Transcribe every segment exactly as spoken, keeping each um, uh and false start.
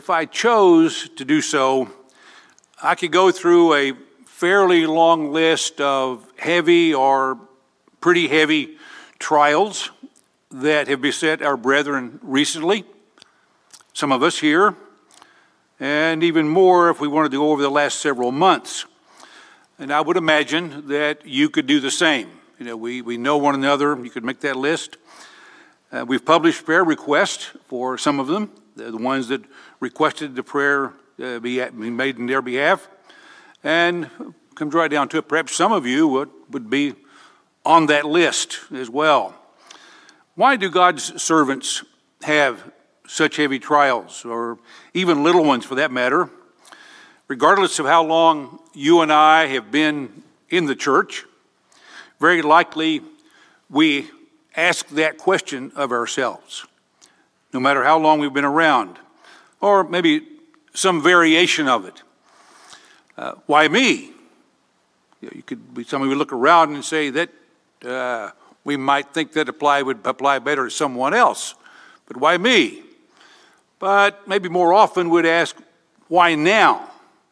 if I chose to do so, I could go through a fairly long list of heavy or pretty heavy trials that have beset our brethren recently, some of us here, and even more if we wanted to go over the last several months. And I would imagine that you could do the same. You know, we, we know one another. You could make that list. Uh, we've published prayer requests for some of them, the, the ones that requested the prayer uh, be, be made in their behalf. And comes right down to it, perhaps some of you would, would be on that list as well. Why do God's servants have such heavy trials, or even little ones for that matter? Regardless of how long you and I have been in the church, very likely we ask that question of ourselves, no matter how long we've been around, or maybe some variation of it. Uh, why me? You know, you could be, some of you look around and say that uh, we might think that apply would apply better to someone else, but why me? But maybe more often we'd ask, why now?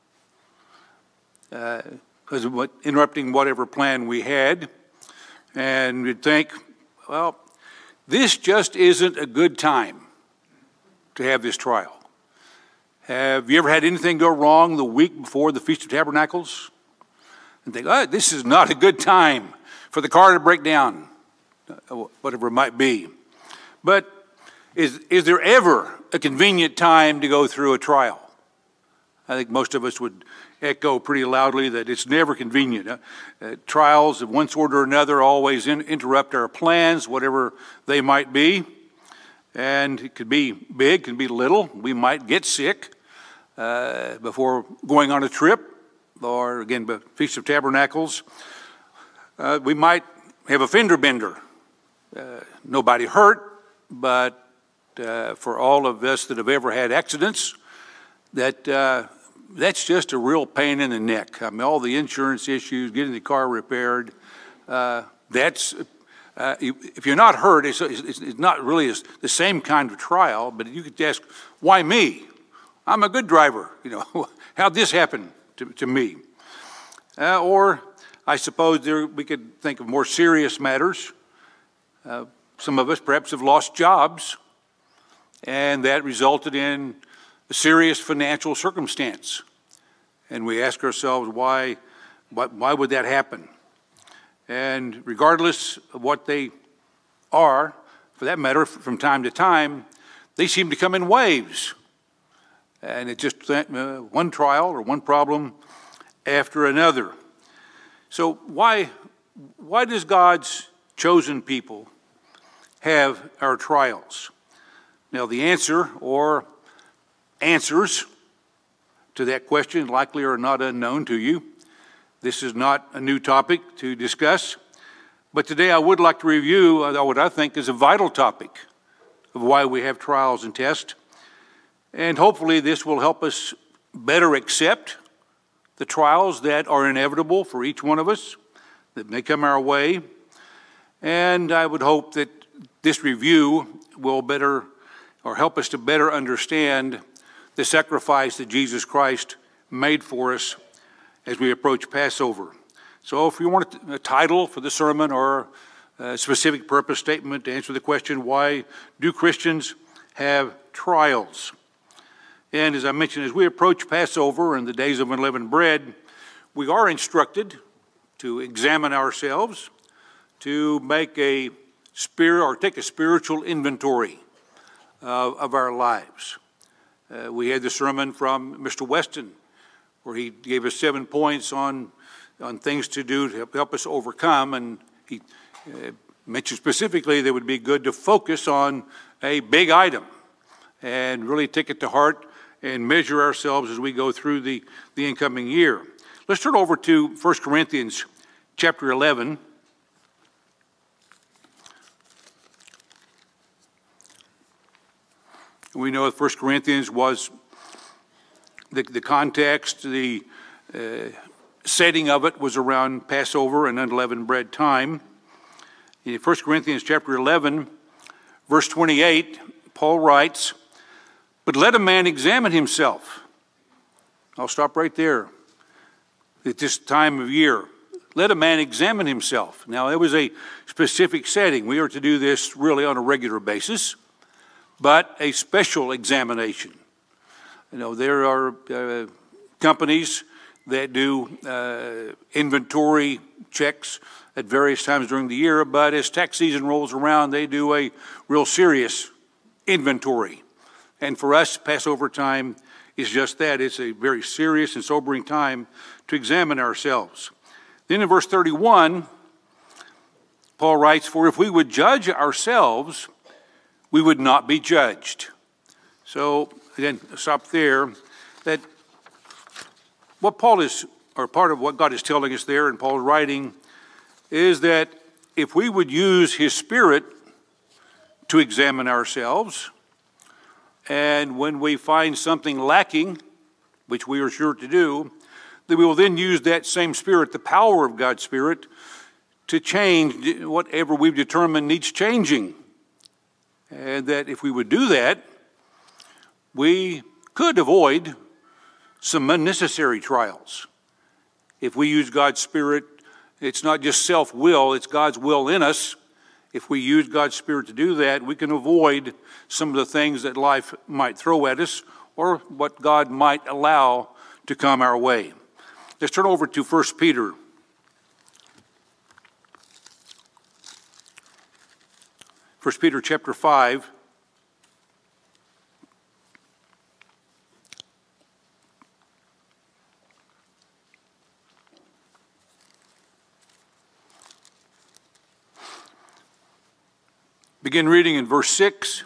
Because uh, of what, interrupting whatever plan we had, and we'd think, well, this just isn't a good time to have this trial. Have you ever had anything go wrong the week before the Feast of Tabernacles? And think, oh, this is not a good time for the car to break down, whatever it might be. But is, is there ever a convenient time to go through a trial? I think most of us would echo pretty loudly that it's never convenient. Uh, uh, trials of one sort or another always in, interrupt our plans, whatever they might be. And it could be big, it can be little. We might get sick uh, before going on a trip, or again, the Feast of Tabernacles. Uh, we might have a fender bender. Uh, nobody hurt, but uh, for all of us that have ever had accidents, that uh, that's just a real pain in the neck. I mean, all the insurance issues, getting the car repaired, uh, that's, uh, if you're not hurt, it's, it's, it's not really the same kind of trial, but you could ask, why me? I'm a good driver, you know, how'd this happen to, to me? Uh, or I suppose there, we could think of more serious matters. Uh, some of us perhaps have lost jobs, and that resulted in a serious financial circumstance. And we ask ourselves, why, why, why would that happen? And regardless of what they are, for that matter, from time to time, they seem to come in waves. And it's just uh, one trial or one problem after another. So why, why does God's chosen people have our trials? Now the answer, or answers to that question likely are not unknown to you. This is not a new topic to discuss, but today I would like to review what I think is a vital topic of why we have trials and tests, and hopefully this will help us better accept the trials that are inevitable for each one of us, that may come our way, and I would hope that this review will better, or help us to better understand the sacrifice that Jesus Christ made for us as we approach Passover. So if you want a title for the sermon or a specific purpose statement to answer the question, why do Christians have trials? And as I mentioned, as we approach Passover and the days of unleavened bread, we are instructed to examine ourselves, to make a spirit or take a spiritual inventory uh, of our lives. Uh, we had the sermon from Mister Weston, where he gave us seven points on, on things to do to help, help us overcome, and he uh, mentioned specifically that it would be good to focus on a big item and really take it to heart and measure ourselves as we go through the, the incoming year. Let's turn over to First Corinthians chapter eleven. We know that First Corinthians was the, the context, the uh, setting of it was around Passover and unleavened bread time. In First Corinthians chapter eleven, verse twenty-eight, Paul writes, But let a man examine himself. I'll stop right there. At this time of year, let a man examine himself. Now, it was a specific setting. We are to do this really on a regular basis, but a special examination. You know, there are uh, companies that do uh, inventory checks at various times during the year, but as tax season rolls around, they do a real serious inventory. And for us, Passover time is just that. It's a very serious and sobering time to examine ourselves. Then in verse thirty-one, Paul writes, "For if we would judge ourselves, we would not be judged." So, again, stop there. That what Paul is, or part of what God is telling us there in Paul's writing, is that if we would use his Spirit to examine ourselves, and when we find something lacking, which we are sure to do, that we will then use that same Spirit, the power of God's Spirit, to change whatever we've determined needs changing. And that if we would do that, we could avoid some unnecessary trials. If we use God's Spirit, it's not just self-will, it's God's will in us. If we use God's Spirit to do that, we can avoid some of the things that life might throw at us or what God might allow to come our way. Let's turn over to First Peter. First Peter chapter five. Begin reading in verse six.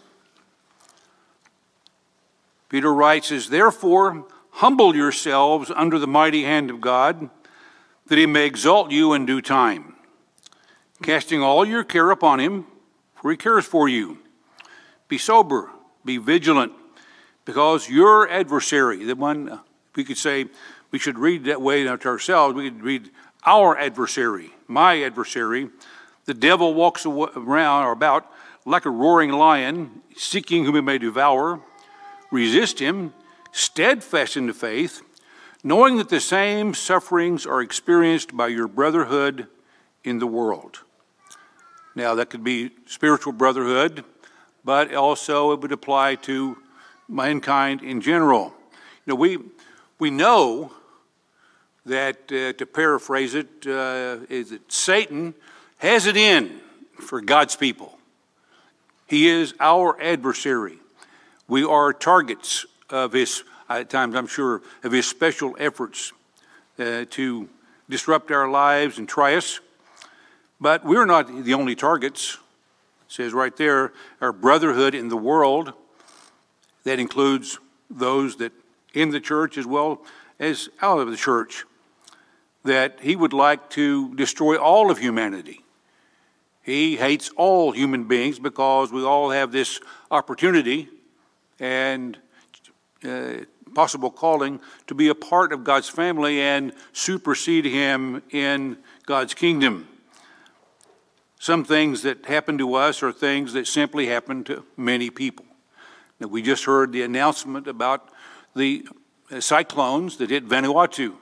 Peter writes, "As therefore humble yourselves under the mighty hand of God, that he may exalt you in due time, casting all your care upon him, for he cares for you. Be sober, be vigilant, because your adversary," the one, we could say, we should read that way to ourselves, we could read our adversary, my adversary, the devil walks around or about like a roaring lion, seeking whom he may devour. Resist him, steadfast in the faith, knowing that the same sufferings are experienced by your brotherhood in the world. Now, that could be spiritual brotherhood, but also it would apply to mankind in general. You know, we we know that, uh, to paraphrase it, uh, is that Satan has it in for God's people. He is our adversary. We are targets of his, at times I'm sure, of his special efforts uh, to disrupt our lives and try us. But we're not the only targets. It says right there, our brotherhood in the world. That includes those that in the church as well as out of the church. That he would like to destroy all of humanity. He hates all human beings because we all have this opportunity and uh, possible calling to be a part of God's family and supersede him in God's kingdom. Some things that happen to us are things that simply happen to many people. Now, we just heard the announcement about the cyclones that hit Vanuatu.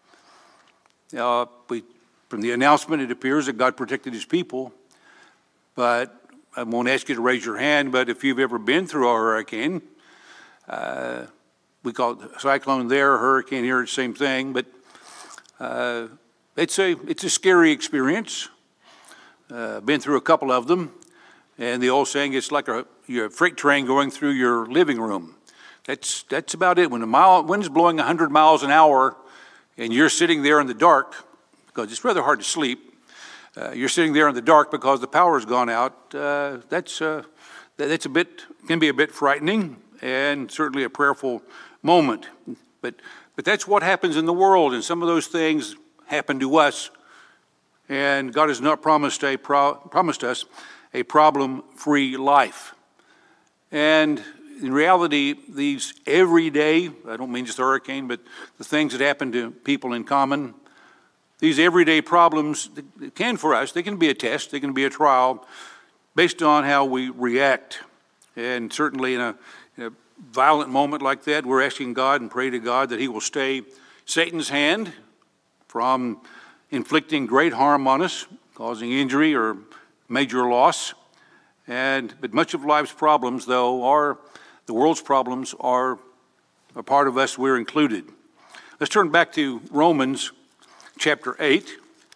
Uh, we, from the announcement, it appears that God protected his people. But I won't ask you to raise your hand, but if you've ever been through a hurricane, uh, we call it cyclone there, hurricane here, it's the same thing, but uh, it's a it's a scary experience. Uh, been through a couple of them, and the old saying, it's like a, your freight train going through your living room. That's that's about it. When the mile, wind's blowing one hundred miles an hour, and you're sitting there in the dark, because it's rather hard to sleep, Uh, you're sitting there in the dark because the power's gone out. Uh, that's uh, that's a bit can be a bit frightening and certainly a prayerful moment. But but that's what happens in the world, and some of those things happen to us. And God has not promised a pro- promised us a problem-free life. And in reality, these everyday, I don't mean just a hurricane, but the things that happen to people in common. These everyday problems can, for us, they can be a test, they can be a trial based on how we react. And certainly in a, in a violent moment like that, we're asking God and pray to God that he will stay Satan's hand from inflicting great harm on us, causing injury or major loss. And but much of life's problems, though, are the world's problems are a part of us. We're included. Let's turn back to Romans chapter eight.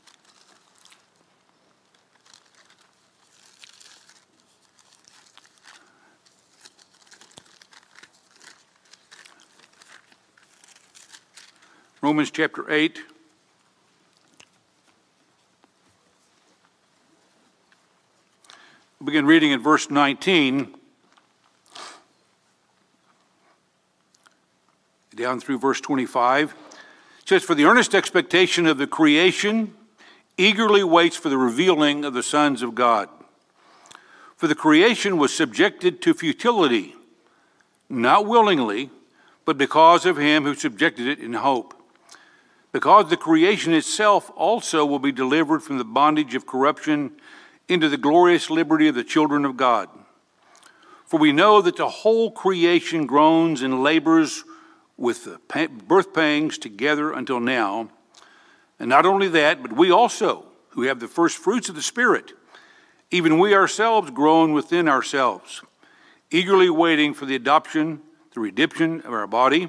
Romans chapter eight. We'll begin reading in verse nineteen, down through verse twenty-five. It says, "For the earnest expectation of the creation eagerly waits for the revealing of the sons of God. For the creation was subjected to futility, not willingly, but because of him who subjected it in hope. Because the creation itself also will be delivered from the bondage of corruption into the glorious liberty of the children of God. For we know that the whole creation groans and labors with the birth pangs together until now. And not only that, but we also, who have the first fruits of the Spirit, even we ourselves groan within ourselves, eagerly waiting for the adoption, the redemption of our body.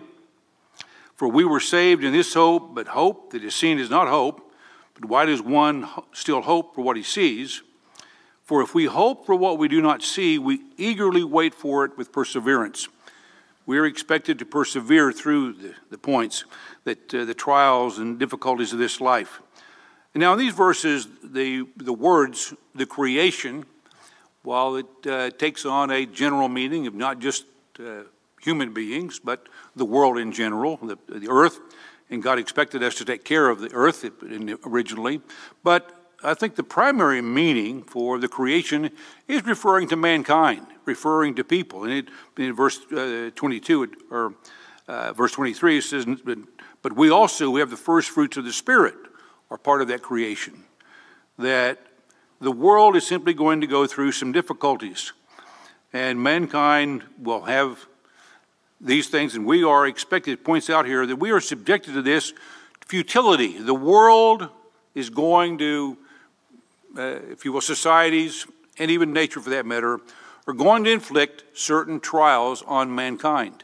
For we were saved in this hope, but hope that is seen is not hope. But why does one still hope for what he sees? For if we hope for what we do not see, we eagerly wait for it with perseverance. We are expected to persevere through the, the points, that uh, the trials and difficulties of this life. And now in these verses, the, the words, the creation, while it uh, takes on a general meaning of not just uh, human beings, but the world in general, the, the earth, and God expected us to take care of the earth originally. But I think the primary meaning for the creation is referring to mankind, referring to people. And it, in verse uh, twenty-two, or uh, verse twenty-three, it says, but we also, we have the first fruits of the Spirit, are part of that creation. That the world is simply going to go through some difficulties, and mankind will have these things, and we are expected, it points out here, that we are subjected to this futility. The world is going to, uh, if you will, societies, and even nature for that matter, are going to inflict certain trials on mankind.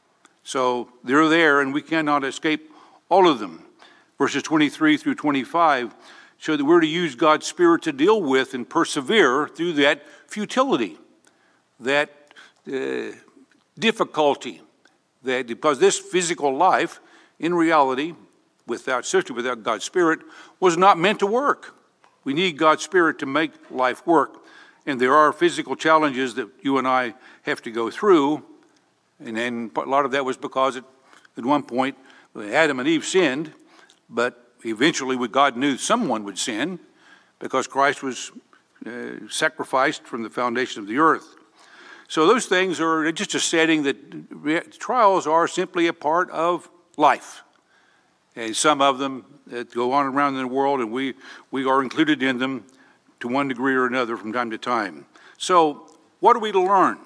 So they're there, and we cannot escape all of them. Verses twenty-three through twenty-five show that we're to use God's Spirit to deal with and persevere through that futility, that uh, difficulty. That because this physical life, in reality, without, especially without God's Spirit, was not meant to work. We need God's Spirit to make life work. And there are physical challenges that you and I have to go through. And then a lot of that was because it, at one point, Adam and Eve sinned, but eventually God knew someone would sin because Christ was uh, sacrificed from the foundation of the earth. So those things are just a setting that trials are simply a part of life. And some of them that go on around in the world, and we, we are included in them to one degree or another from time to time. So what are we to learn?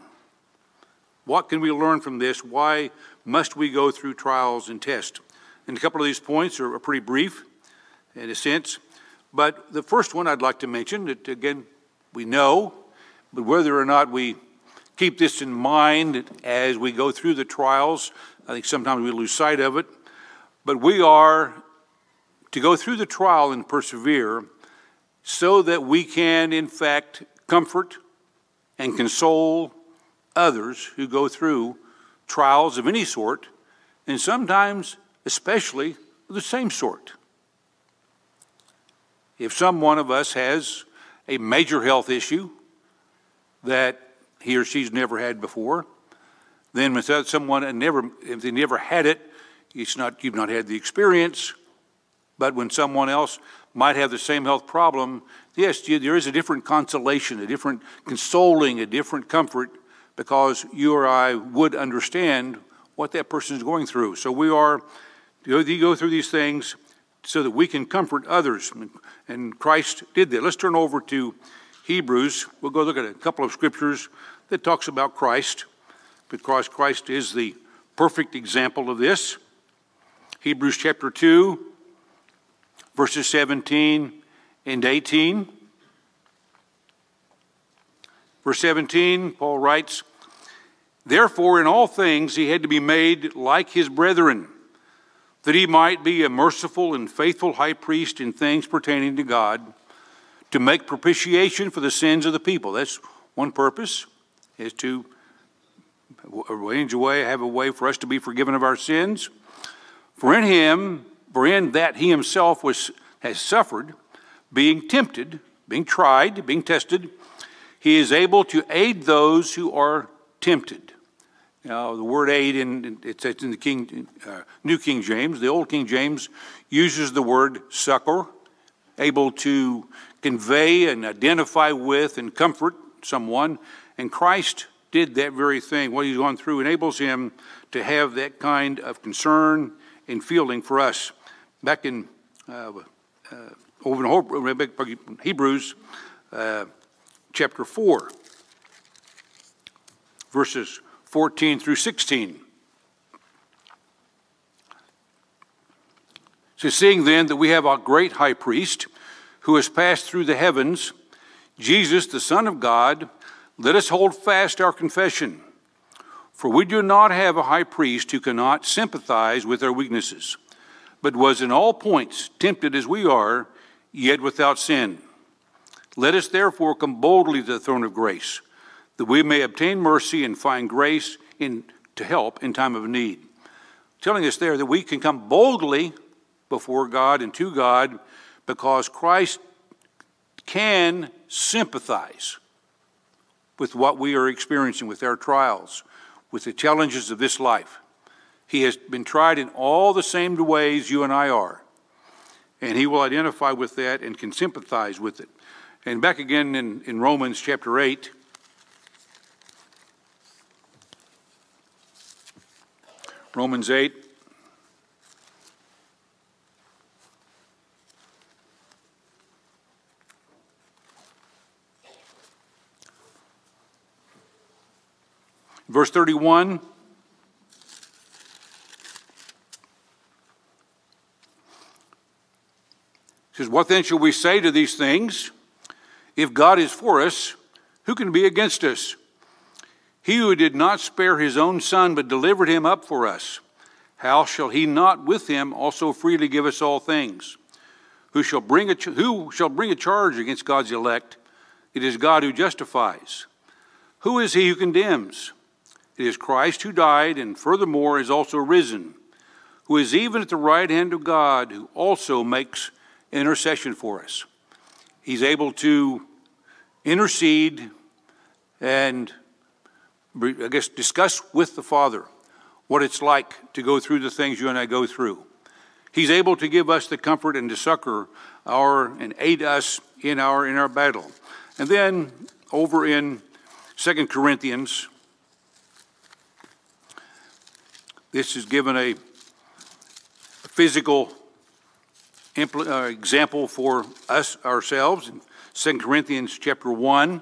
What can we learn from this? Why must we go through trials and tests? And a couple of these points are pretty brief in a sense. But the first one I'd like to mention, that again, we know, but whether or not we keep this in mind as we go through the trials, I think sometimes we lose sight of it. But we are to go through the trial and persevere so that we can, in fact, comfort and console others who go through trials of any sort, and sometimes especially the same sort. If some one of us has a major health issue that he or she's never had before, then without someone and never, if they never had it, it's not, you've not had the experience. But when someone else might have the same health problem, yes, there is a different consolation, a different consoling, a different comfort, because you or I would understand what that person is going through. So we are, you go through these things so that we can comfort others. And Christ did that. Let's turn over to Hebrews. We'll go look at a couple of scriptures that talks about Christ. because Christ is the perfect example of this. Hebrews chapter two, verses seventeen and eighteen. Verse seventeen, Paul writes, "Therefore in all things he had to be made like his brethren, that he might be a merciful and faithful high priest in things pertaining to God, to make propitiation for the sins of the people." That's one purpose, is to arrange a way, have a way for us to be forgiven of our sins. For in him, for in that he himself was has suffered, being tempted, being tried, being tested, he is able to aid those who are tempted. Now, the word aid, in, it's in the King, uh, New King James. The Old King James uses the word succor, able to convey and identify with and comfort someone. And Christ did that very thing. What he's gone through enables him to have that kind of concern and feeling for us. Back in uh, uh, over in Hebrews uh, chapter four, verses fourteen through sixteen. So, seeing then that we have a great high priest who has passed through the heavens, Jesus, the Son of God, let us hold fast our confession. For we do not have a high priest who cannot sympathize with our weaknesses, but was in all points tempted as we are, yet without sin. Let us therefore come boldly to the throne of grace, that we may obtain mercy and find grace in, to help in time of need. Telling us there that we can come boldly before God and to God because Christ can sympathize with what we are experiencing, with our trials, with the challenges of this life. He has been tried in all the same ways you and I are, and he will identify with that and can sympathize with it. And back again in, in Romans chapter eight, Romans eight, verse thirty-one, says, "What then shall we say to these things? If God is for us, who can be against us? He who did not spare his own son, but delivered him up for us, how shall he not with him also freely give us all things? Who shall bring a, ch- who shall bring a charge against God's elect? It is God who justifies. Who is he who condemns? It is Christ who died, and furthermore is also risen, who is even at the right hand of God, who also makes intercession for us." He's able to intercede and, I guess, discuss with the Father what it's like to go through the things you and I go through. He's able to give us the comfort and to succor our and aid us in our in our battle. And then over in Second Corinthians, this is given a physical impl- uh, example for us ourselves in Second Corinthians chapter one.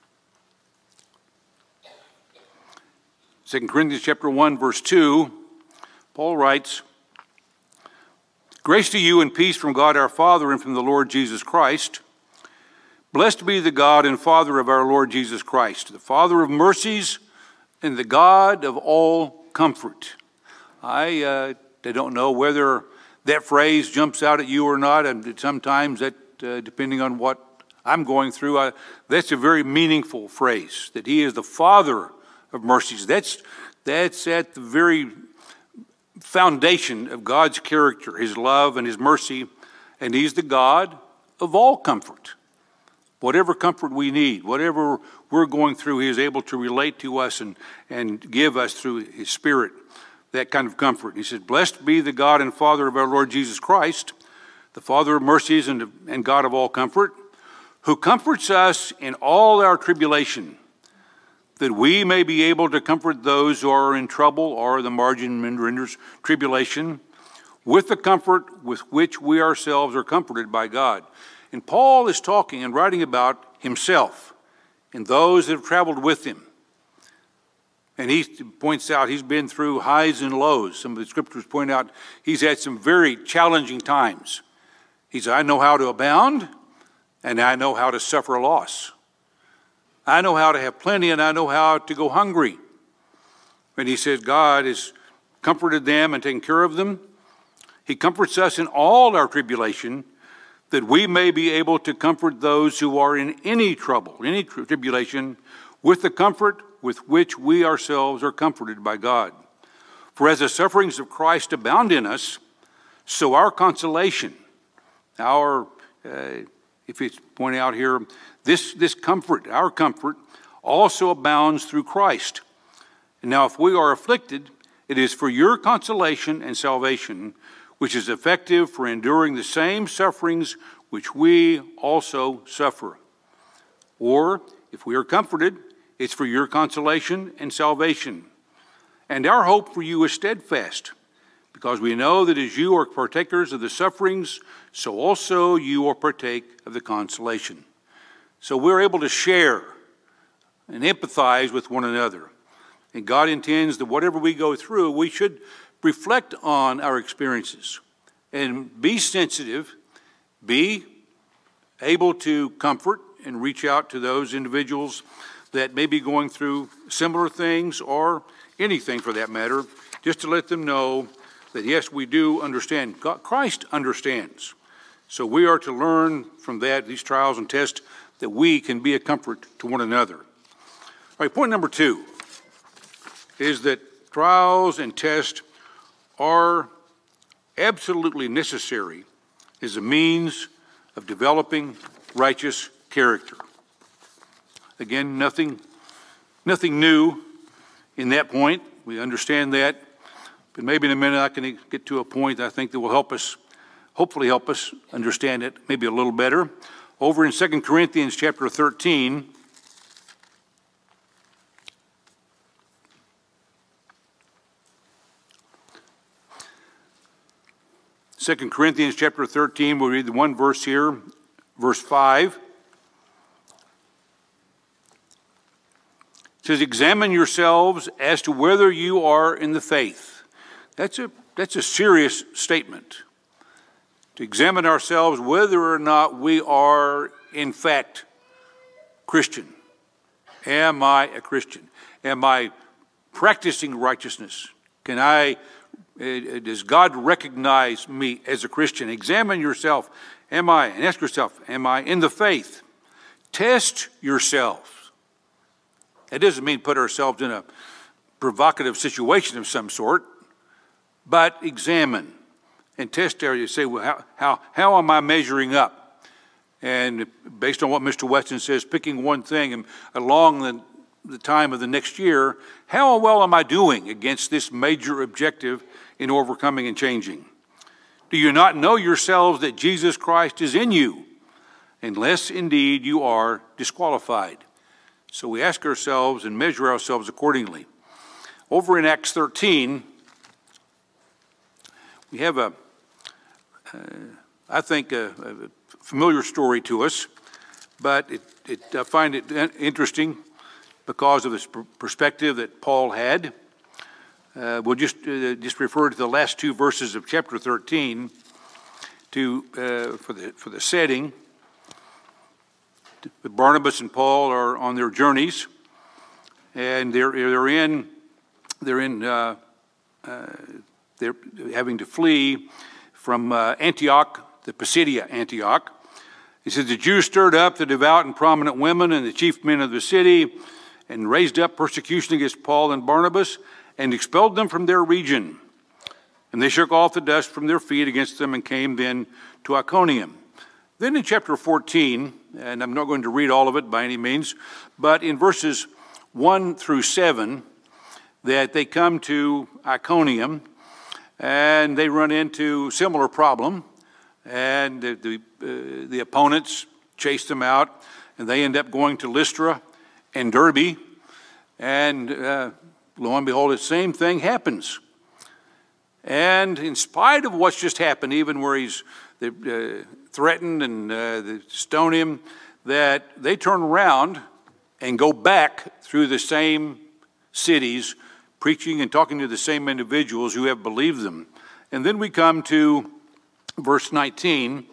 Second Corinthians chapter one, verse two, Paul writes, "Grace to you and peace from God our Father and from the Lord Jesus Christ. Blessed be the God and Father of our Lord Jesus Christ, the Father of mercies and the God of all comfort." I, uh, I don't know whether that phrase jumps out at you or not, and sometimes that, uh, depending on what I'm going through, I, that's a very meaningful phrase, that he is the Father of mercies. That's, that's at the very foundation of God's character, his love and his mercy, and he's the God of all comfort. Whatever comfort we need, whatever we're going through, he is able to relate to us and, and give us through his Spirit that kind of comfort. He says, "Blessed be the God and Father of our Lord Jesus Christ, the Father of mercies and, and God of all comfort, who comforts us in all our tribulation, that we may be able to comfort those who are in trouble," or the margin renders tribulation, "with the comfort with which we ourselves are comforted by God." And Paul is talking and writing about himself and those that have traveled with him. And he points out he's been through highs and lows. Some of the scriptures point out he's had some very challenging times. He said, I know how to abound, and I know how to suffer loss. I know how to have plenty, and I know how to go hungry. And he says God has comforted them and taken care of them. He comforts us in all our tribulation, that we may be able to comfort those who are in any trouble, any tribulation, with the comfort with which we ourselves are comforted by God. For as the sufferings of Christ abound in us, so our consolation, our, uh, if it's pointed out here, this, this comfort, our comfort, also abounds through Christ. And now if we are afflicted, it is for your consolation and salvation, which is effective for enduring the same sufferings which we also suffer. Or, if we are comforted, it's for your consolation and salvation. And our hope for you is steadfast, because we know that as you are partakers of the sufferings, so also you will partake of the consolation. So we're able to share and empathize with one another. And God intends that whatever we go through, we should reflect on our experiences and be sensitive, be able to comfort and reach out to those individuals that may be going through similar things or anything for that matter, just to let them know that yes, we do understand. God, Christ understands. So we are to learn from that, these trials and tests, that we can be a comfort to one another. All right, point number two is that trials and tests are absolutely necessary as a means of developing righteous character. Again, nothing, nothing new in that point. We understand that. But maybe in a minute I can get to a point I think that will help us, hopefully help us understand it maybe a little better. Over in Second Corinthians chapter thirteen, Second Corinthians chapter thirteen, we'll read the one verse here, verse five. It says, examine yourselves as to whether you are in the faith. That's a, that's a serious statement. To examine ourselves whether or not we are, in fact, Christian. Am I a Christian? Am I practicing righteousness? Can I, uh, does God recognize me as a Christian? Examine yourself. Am I, and ask yourself, am I in the faith? Test yourself. That doesn't mean put ourselves in a provocative situation of some sort, but examine and test there. You say, well, how, how, how am I measuring up? And based on what Mister Weston says, picking one thing and along the, the time of the next year, how well am I doing against this major objective in overcoming and changing? Do you not know yourselves that Jesus Christ is in you, unless indeed you are disqualified? So we ask ourselves and measure ourselves accordingly. Over in Acts thirteen, we have a, uh, I think, a, a familiar story to us, but it, it, I find it interesting because of this perspective that Paul had. Uh, we'll just, uh, just refer to the last two verses of chapter thirteen to, uh, for, the, for the setting. Barnabas and Paul are on their journeys, and they're they're in they're in uh, uh, they're having to flee from uh, Antioch, the Pisidia Antioch. He says the Jews stirred up the devout and prominent women and the chief men of the city, and raised up persecution against Paul and Barnabas, and expelled them from their region. And they shook off the dust from their feet against them, and came then to Iconium. Then in chapter fourteen, and I'm not going to read all of it by any means, but in verses one through seven, that they come to Iconium, and they run into similar problem, and the, the, uh, the opponents chase them out, and they end up going to Lystra and Derbe, and uh, lo and behold, the same thing happens. And in spite of what's just happened, even where he's uh, threatened and uh, they stone him, that they turn around and go back through the same cities, preaching and talking to the same individuals who have believed them. And then we come to verse nineteen.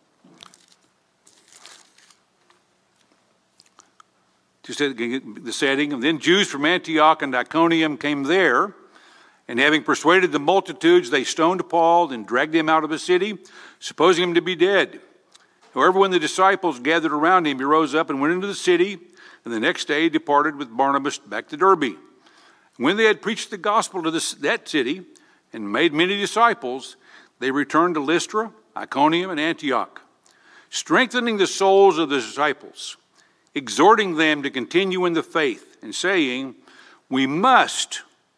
Just the setting. And then Jews from Antioch and Iconium came there, and having persuaded the multitudes, they stoned Paul and dragged him out of the city, supposing him to be dead. However, when the disciples gathered around him, he rose up and went into the city, and the next day departed with Barnabas back to Derbe. When they had preached the gospel to this, that city and made many disciples, they returned to Lystra, Iconium, and Antioch, strengthening the souls of the disciples, exhorting them to continue in the faith, and saying, we must,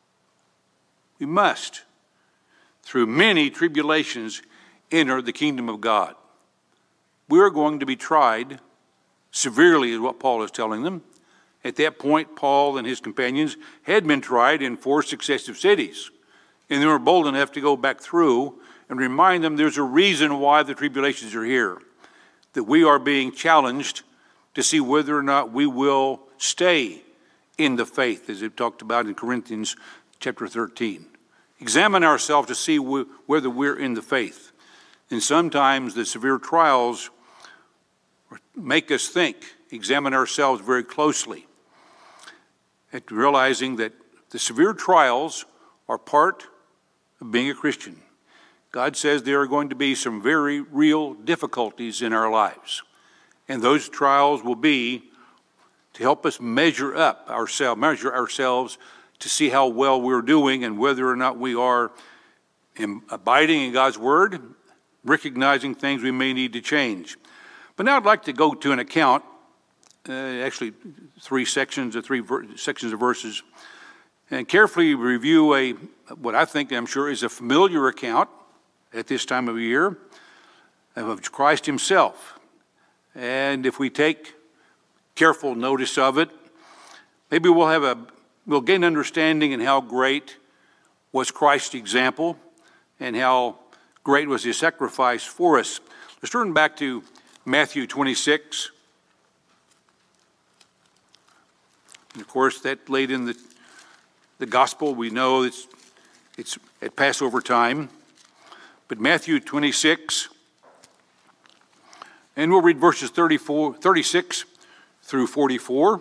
we must, through many tribulations, enter the kingdom of God. We are going to be tried severely, is what Paul is telling them. At that point, Paul and his companions had been tried in four successive cities, and they were bold enough to go back through and remind them there's a reason why the tribulations are here, that we are being challenged to see whether or not we will stay in the faith, as it talked about in Corinthians chapter thirteen. Examine ourselves to see whether we're in the faith. And sometimes the severe trials make us think, examine ourselves very closely, and realizing that the severe trials are part of being a Christian. God says there are going to be some very real difficulties in our lives. And those trials will be to help us measure up ourselves, measure ourselves to see how well we're doing and whether or not we are in abiding in God's word, recognizing things we may need to change. But now I'd like to go to an account, uh, actually three sections or three ver- sections of verses, and carefully review a what I think I'm sure is a familiar account at this time of year of Christ himself. And if we take careful notice of it, maybe we'll have a we'll gain understanding in how great was Christ's example and how great was his sacrifice for us. Let's turn back to Matthew twenty-six. And of course, that late in the, the gospel, we know it's, it's at Passover time. But Matthew twenty-six, and we'll read verses thirty-four, thirty-six through forty-four.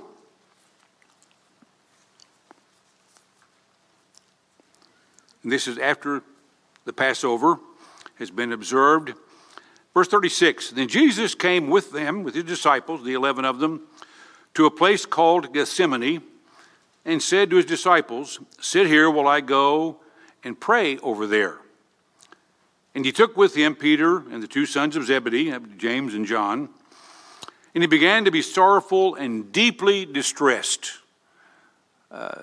And this is after the Passover has been observed. Verse thirty-six, then Jesus came with them, with his disciples, the eleven of them, to a place called Gethsemane, and said to his disciples, sit here while I go and pray over there. And he took with him Peter and the two sons of Zebedee, James and John, and he began to be sorrowful and deeply distressed. Uh,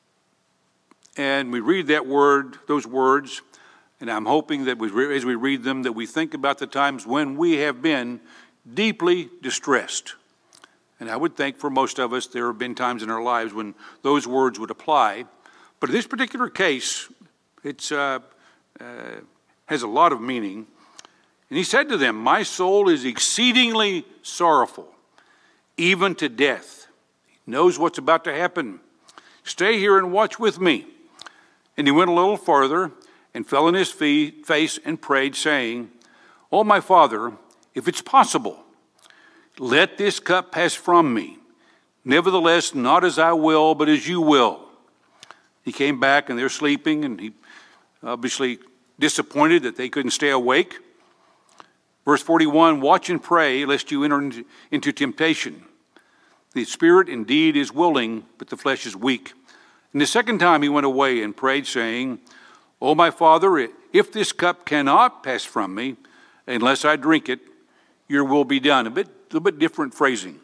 and we read that word, those words, and I'm hoping that we, as we read them, that we think about the times when we have been deeply distressed. And I would think for most of us, there have been times in our lives when those words would apply. But in this particular case, it's uh, uh, has a lot of meaning. And he said to them, my soul is exceedingly sorrowful, even to death. He knows what's about to happen. Stay here and watch with me. And he went a little farther and fell on his feet, face and prayed, saying, oh, my Father, if it's possible, let this cup pass from me. Nevertheless, not as I will, but as you will. He came back and they're sleeping, and he obviously disappointed that they couldn't stay awake. Verse forty-one, watch and pray lest you enter into, into temptation. The spirit indeed is willing, but the flesh is weak. And the second time he went away and prayed, saying, O my Father, if this cup cannot pass from me, unless I drink it, your will be done. A bit, a bit different phrasing,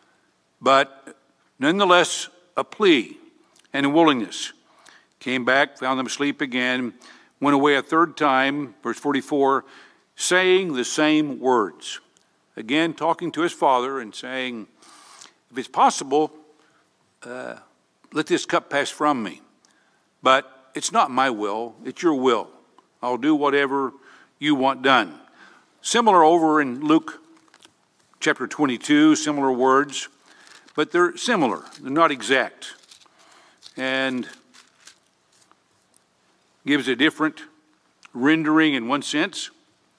but nonetheless a plea and a willingness. Came back, found them asleep again, went away a third time, verse forty-four, saying the same words. Again, talking to his Father and saying, if it's possible, uh, let this cup pass from me. But it's not my will, it's your will. I'll do whatever you want done. Similar over in Luke chapter twenty-two, similar words, but they're similar, they're not exact. and gives a different rendering in one sense.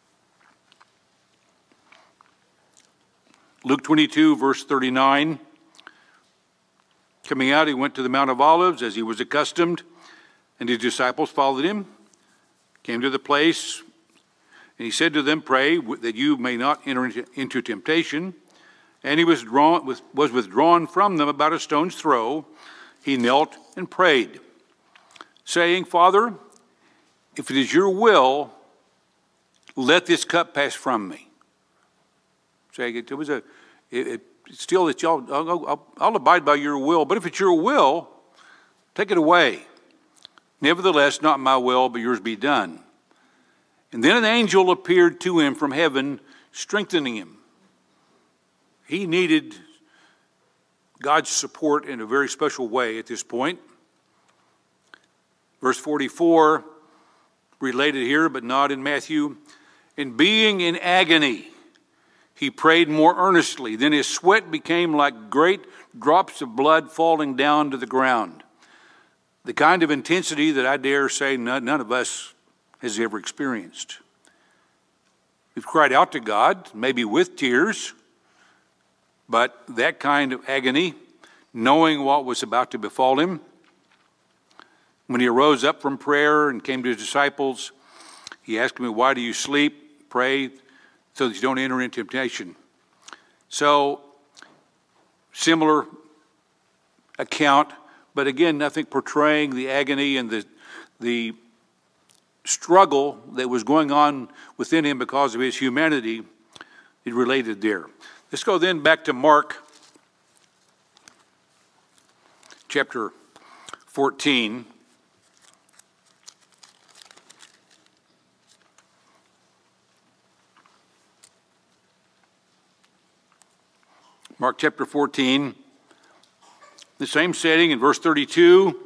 Luke twenty-two, verse thirty-nine. Coming out, he went to the Mount of Olives as he was accustomed, and his disciples followed him. Came to the place, and he said to them, "Pray that you may not enter into, into temptation." And he was, drawn, was, was withdrawn from them about a stone's throw. He knelt and prayed, saying, "Father, if it is your will, let this cup pass from me." Saying it, it was a, it, it still that y'all, I'll, I'll, I'll abide by your will, but if it's your will, take it away. Nevertheless, not my will, but yours be done. And then an angel appeared to him from heaven, strengthening him. He needed God's support in a very special way at this point. Verse forty-four, related here, but not in Matthew. And being in agony, he prayed more earnestly. Then his sweat became like great drops of blood falling down to the ground. The kind of intensity that I dare say none, none of us has ever experienced. We've cried out to God, maybe with tears, but that kind of agony, knowing what was about to befall him. When he arose up from prayer and came to his disciples, he asked me, "Why do you sleep? Pray so that you don't enter into temptation." So, similar account, but again, nothing portraying the agony and the, the struggle that was going on within him because of his humanity. It related there. Let's go then back to Mark chapter fourteen. Mark chapter fourteen, the same setting in verse thirty-two.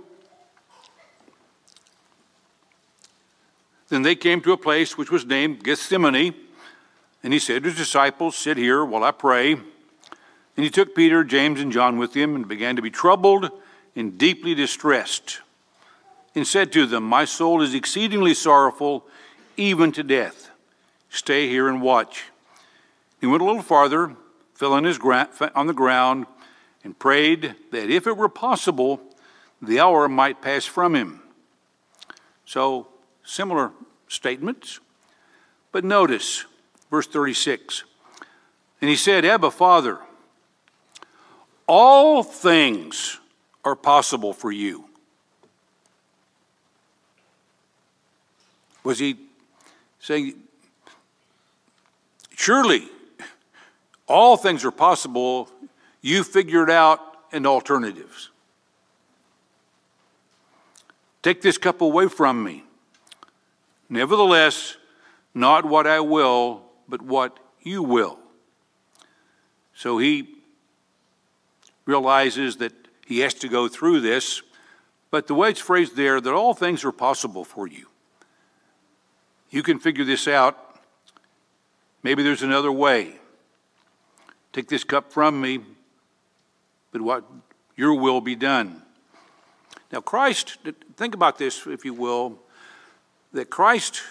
Then they came to a place which was named Gethsemane, and he said to his disciples, "Sit here while I pray." And he took Peter, James, and John with him and began to be troubled and deeply distressed, and said to them, "My soul is exceedingly sorrowful, even to death. Stay here and watch." He went a little farther, fell on, his gra- on the ground, and prayed that if it were possible, the hour might pass from him. So, similar statements. But notice, verse thirty-six. And he said, "Abba, Father, all things are possible for you." Was he saying, surely all things are possible, you figured out an alternative. Take this cup away from me. Nevertheless, not what I will, but what you will. So he realizes that he has to go through this, but the way it's phrased there, that all things are possible for you. You can figure this out. Maybe there's another way. Take this cup from me, but what your will be done. Now Christ, think about this, if you will, that Christ,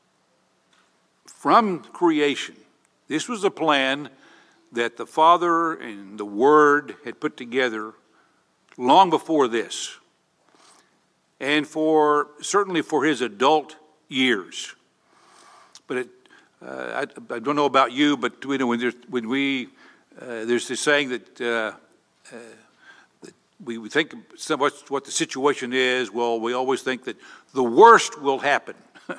from creation, this was a plan that the Father and the Word had put together long before this, and for certainly for his adult years. But it, uh, I, I don't know about you, but you know, when, when we Uh, there's this saying that, uh, uh, that we, we think what, what the situation is. Well, we always think that the worst will happen.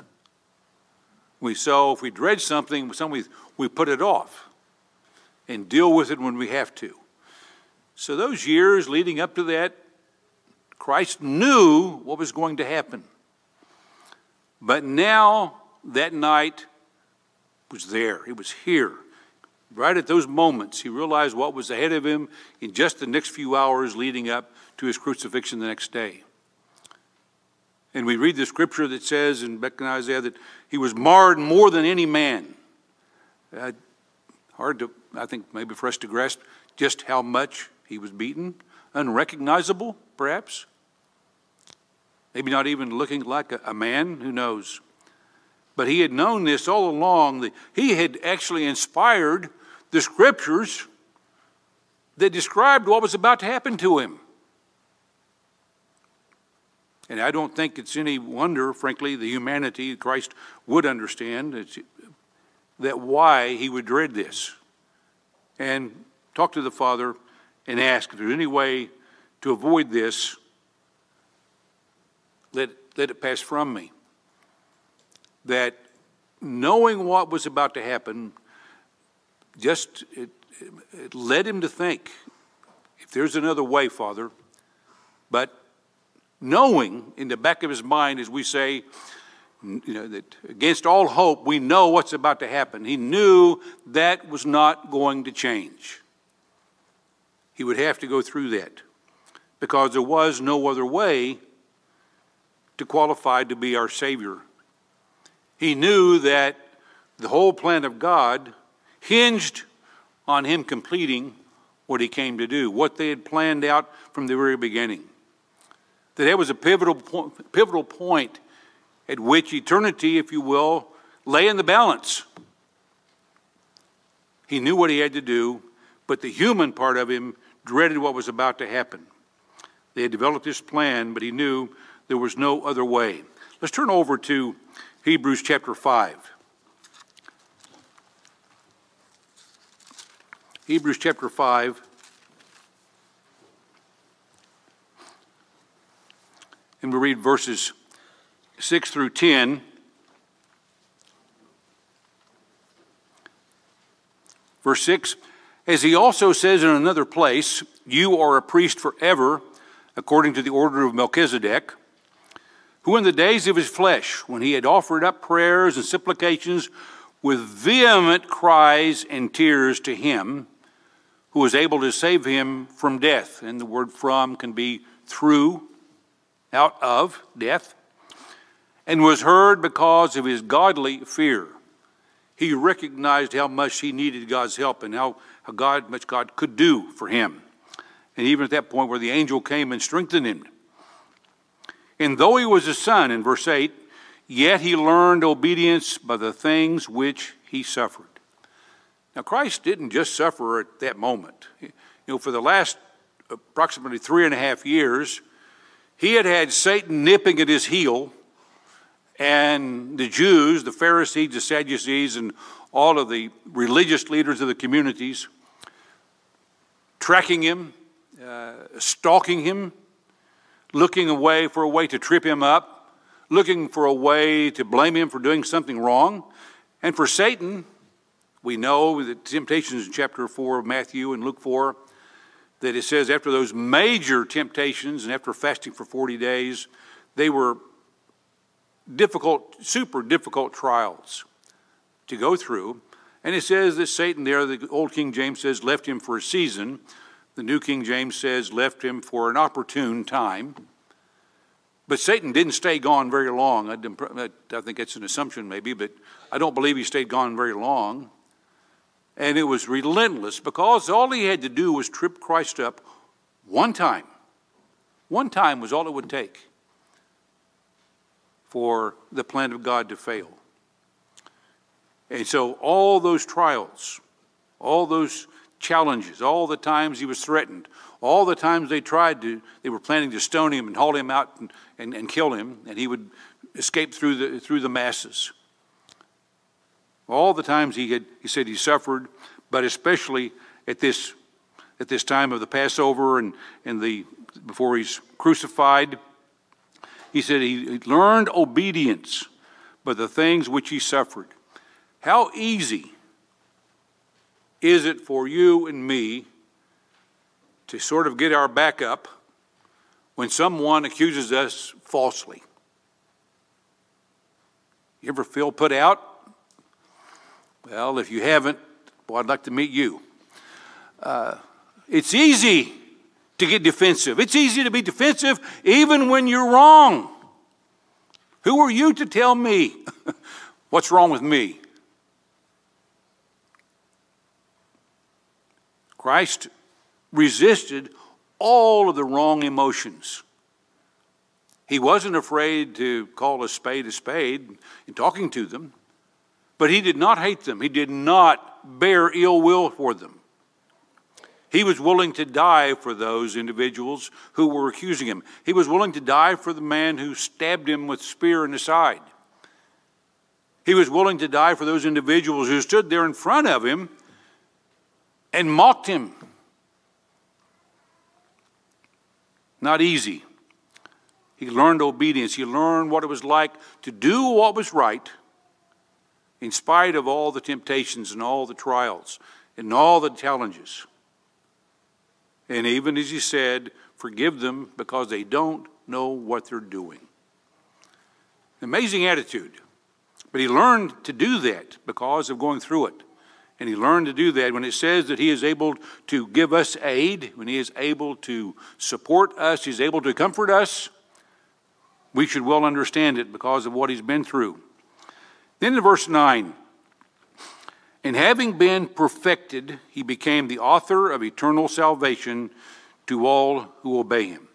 we so if we dread something, some we, we put it off and deal with it when we have to. So those years leading up to that, Christ knew what was going to happen. But now that night was there. It was here. Right at those moments, he realized what was ahead of him in just the next few hours leading up to his crucifixion the next day. And we read the scripture that says in Isaiah that he was marred more than any man. Uh, hard to, I think, maybe for us to grasp just how much he was beaten. Unrecognizable, perhaps. maybe not even looking like a, a man, who knows. But he had known this all along. That he had actually inspired the scriptures that described what was about to happen to him. And I don't think it's any wonder, frankly, the humanity Christ would understand it's, that why he would dread this. And talk to the Father and ask if there's any way to avoid this, let, let it pass from me. That knowing what was about to happen, just it, it led him to think, if there's another way, Father, but knowing in the back of his mind, as we say, you know, that against all hope, we know what's about to happen. He knew that was not going to change. He would have to go through that because there was no other way to qualify to be our Savior. He knew that the whole plan of God hinged on him completing what he came to do, what they had planned out from the very beginning. That it was a pivotal point, pivotal point at which eternity, if you will, lay in the balance. He knew what he had to do, but the human part of him dreaded what was about to happen. They had developed this plan, but he knew there was no other way. Let's turn over to Hebrews chapter five. Hebrews chapter five. And we read verses six through ten. Verse six, as he also says in another place, you are a priest forever, according to the order of Melchizedek, who in the days of his flesh, when he had offered up prayers and supplications with vehement cries and tears to him, who was able to save him from death. And the word from can be through, out of death, and was heard because of his godly fear. He recognized how much he needed God's help and how, how God, much God could do for him. And even at that point where the angel came and strengthened him. And though he was a son, in verse eight, yet he learned obedience by the things which he suffered. Now Christ didn't just suffer at that moment. You know, for the last approximately three and a half years, he had had Satan nipping at his heel, and the Jews, the Pharisees, the Sadducees, and all of the religious leaders of the communities tracking him, uh, stalking him, looking away for a way to trip him up, looking for a way to blame him for doing something wrong. And for Satan, we know the temptations in chapter four of Matthew and Luke four, that it says after those major temptations and after fasting for forty days, they were difficult, super difficult trials to go through. And it says that Satan there, the old King James says, left him for a season. The New King James says left him for an opportune time. But Satan didn't stay gone very long. I, I think that's an assumption maybe, but I don't believe he stayed gone very long. And it was relentless because all he had to do was trip Christ up one time. One time was all it would take for the plan of God to fail. And so all those trials, all those challenges, all the times he was threatened, all the times they tried to, they were planning to stone him and haul him out and, and, and kill him, and he would escape through the, through the masses. All the times he had, he said he suffered, but especially at this, at this time of the Passover and, and the, before he's crucified, he said he learned obedience by the things which he suffered. How easy is it for you and me to sort of get our back up when someone accuses us falsely? You ever feel put out? Well, if you haven't, well, I'd like to meet you. Uh, it's easy to get defensive. It's easy to be defensive even when you're wrong. Who are you to tell me what's wrong with me? Christ resisted all of the wrong emotions. He wasn't afraid to call a spade a spade in talking to them, but he did not hate them. He did not bear ill will for them. He was willing to die for those individuals who were accusing him. He was willing to die for the man who stabbed him with a spear in the side. He was willing to die for those individuals who stood there in front of him and mocked him. Not easy. He learned obedience. He learned what it was like to do what was right in spite of all the temptations and all the trials and all the challenges. And even as he said, forgive them because they don't know what they're doing. Amazing attitude. But he learned to do that because of going through it. And he learned to do that when it says that he is able to give us aid, when he is able to support us, he's able to comfort us. We should well understand it because of what he's been through. Then in verse nine, and having been perfected, he became the author of eternal salvation to all who obey him.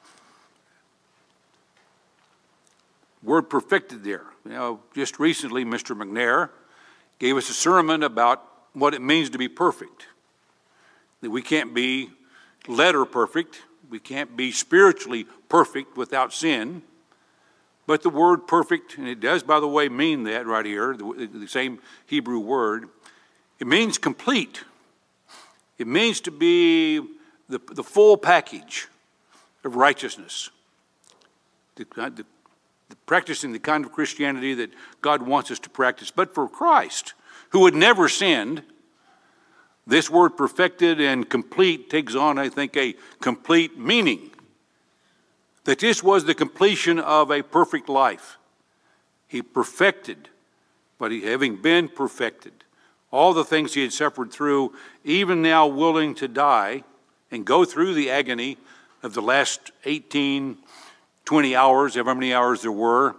Word perfected there. You know, just recently, Mister McNair gave us a sermon about what it means to be perfect. That we can't be letter perfect. We can't be spiritually perfect without sin. But the word perfect, and it does, by the way, mean that right here, the, the same Hebrew word, it means complete. It means to be the, the full package of righteousness. The, the, the practicing the kind of Christianity that God wants us to practice. But for Christ, who had never sinned, this word perfected and complete takes on, I think, a complete meaning. That this was the completion of a perfect life. He perfected, but he, having been perfected, all the things he had suffered through, even now willing to die and go through the agony of the last eighteen, twenty hours, however many hours there were,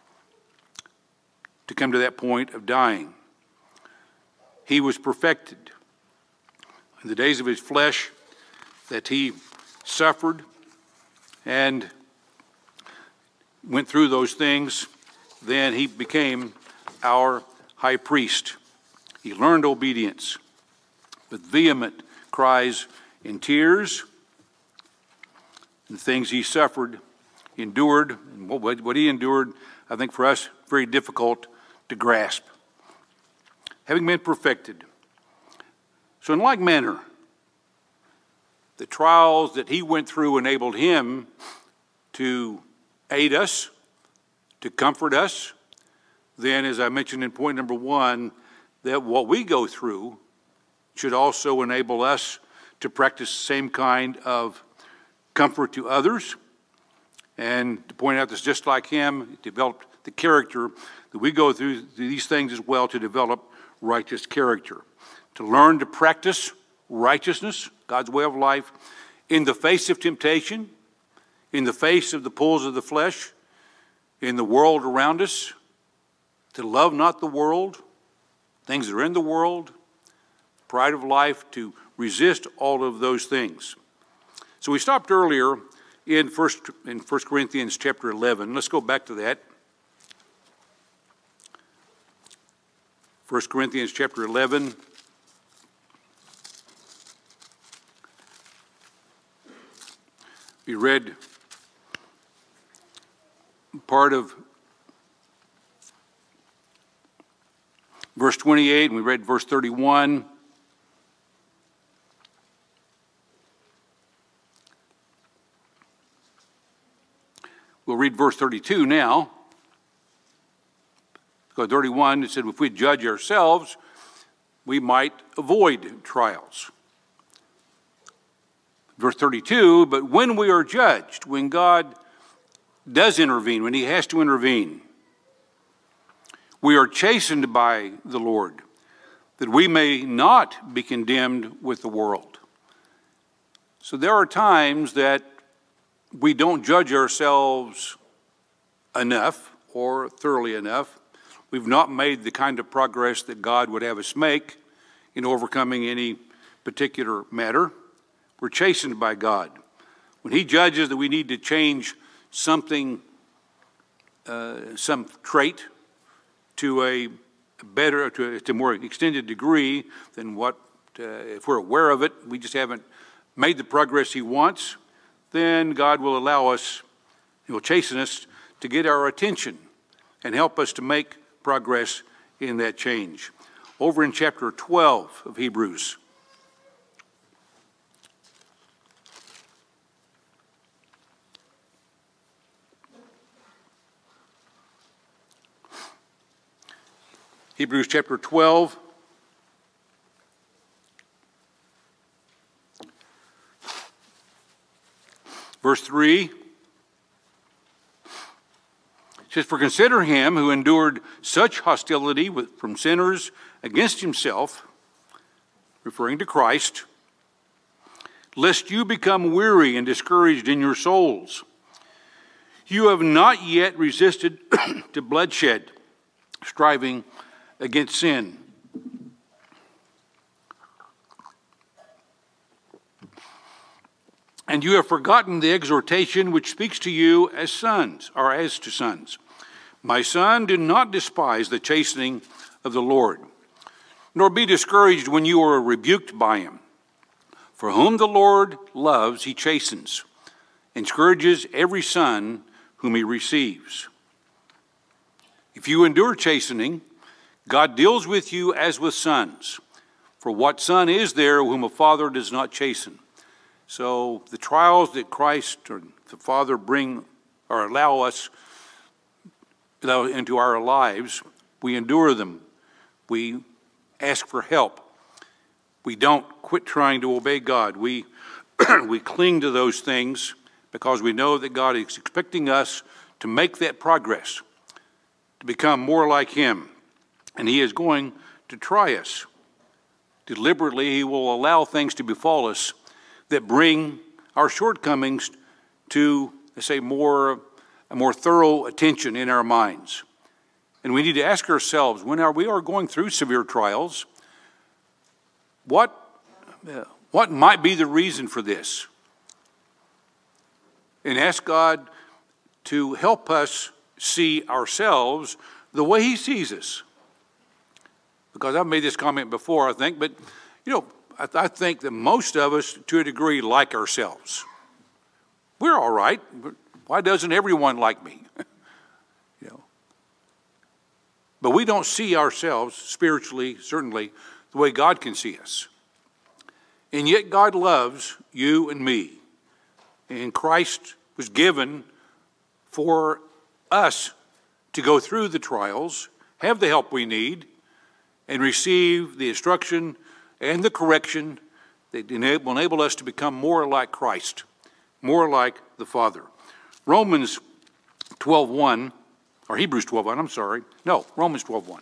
to come to that point of dying. He was perfected. In the days of his flesh that he suffered and went through those things, then he became our high priest. He learned obedience with vehement cries and tears, and the things he suffered, endured, and what, what he endured, I think for us, very difficult to grasp. Having been perfected. So in like manner, the trials that he went through enabled him to aid us, to comfort us. Then, as I mentioned in point number one, that what we go through should also enable us to practice the same kind of comfort to others. And to point out that just like him, he developed the character that we go through these things as well to develop righteous character. To learn to practice righteousness, God's way of life, in the face of temptation, in the face of the pulls of the flesh, in the world around us, to love not the world, things that are in the world, pride of life, to resist all of those things. So we stopped earlier in First in First Corinthians chapter eleven. Let's go back to that. First Corinthians chapter eleven. We read part of verse twenty-eight, and we read verse thirty-one. We'll read verse thirty-two now. Go thirty-one, it said, if we judge ourselves, we might avoid trials. Verse thirty-two, but when we are judged, when God does intervene, when he has to intervene, we are chastened by the Lord, that we may not be condemned with the world. So there are times that we don't judge ourselves enough or thoroughly enough. We've not made the kind of progress that God would have us make in overcoming any particular matter. We're chastened by God. When he judges that we need to change something, uh, some trait to a better, to a, to a more extended degree than what, uh, if we're aware of it, we just haven't made the progress he wants, then God will allow us, he will chasten us to get our attention and help us to make progress in that change. Over in chapter twelve of Hebrews, Hebrews chapter twelve, verse three, it says, "For consider him who endured such hostility with, from sinners against himself," referring to Christ, "lest you become weary and discouraged in your souls. You have not yet resisted to bloodshed, striving against sin. And you have forgotten the exhortation which speaks to you as sons, or as to sons. My son, do not despise the chastening of the Lord, nor be discouraged when you are rebuked by him. For whom the Lord loves, he chastens, and scourges every son whom he receives. If you endure chastening, God deals with you as with sons. For what son is there whom a father does not chasten?" So the trials that Christ or the Father bring or allow us into our lives, we endure them. We ask for help. We don't quit trying to obey God. We, we cling to those things because we know that God is expecting us to make that progress, to become more like him. And he is going to try us. Deliberately, he will allow things to befall us that bring our shortcomings to, let's say, more, a more thorough attention in our minds. And we need to ask ourselves, when are, we are going through severe trials, what, uh, what might be the reason for this? And ask God to help us see ourselves the way he sees us. Because I've made this comment before, I think, but, you know, I, th- I think that most of us, to a degree, like ourselves. We're all right, but why doesn't everyone like me? You know. But we don't see ourselves spiritually, certainly, the way God can see us. And yet God loves you and me. And Christ was given for us to go through the trials, have the help we need, and receive the instruction and the correction that will enable us to become more like Christ, more like the Father. Romans twelve one, or Hebrews twelve one, I'm sorry. No, Romans twelve one.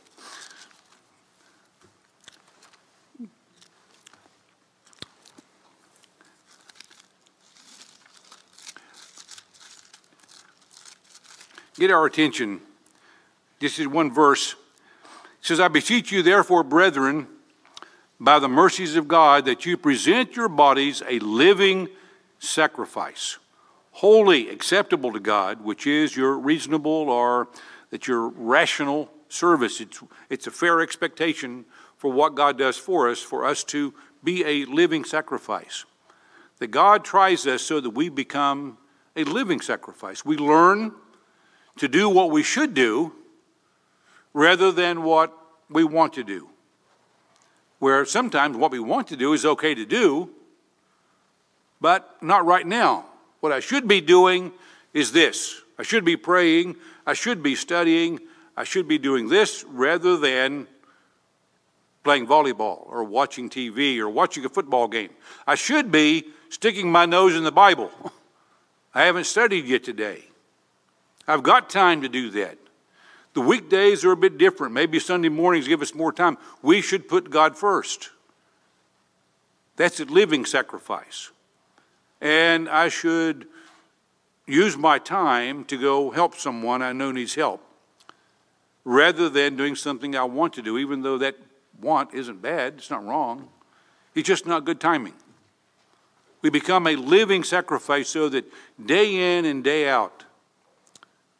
Get our attention. This is one verse. It says, "I beseech you, therefore, brethren, by the mercies of God, that you present your bodies a living sacrifice, holy, acceptable to God, which is your reasonable or that your rational service." It's, it's a fair expectation for what God does for us, for us to be a living sacrifice. That God tries us so that we become a living sacrifice. We learn to do what we should do rather than what we want to do. Where sometimes what we want to do is okay to do, but not right now. What I should be doing is this. I should be praying, I should be studying, I should be doing this rather than playing volleyball or watching T V or watching a football game. I should be sticking my nose in the Bible. I haven't studied yet today. I've got time to do that. The weekdays are a bit different. Maybe Sunday mornings give us more time. We should put God first. That's a living sacrifice. And I should use my time to go help someone I know needs help, rather than doing something I want to do, even though that want isn't bad. It's not wrong. It's just not good timing. We become a living sacrifice so that day in and day out,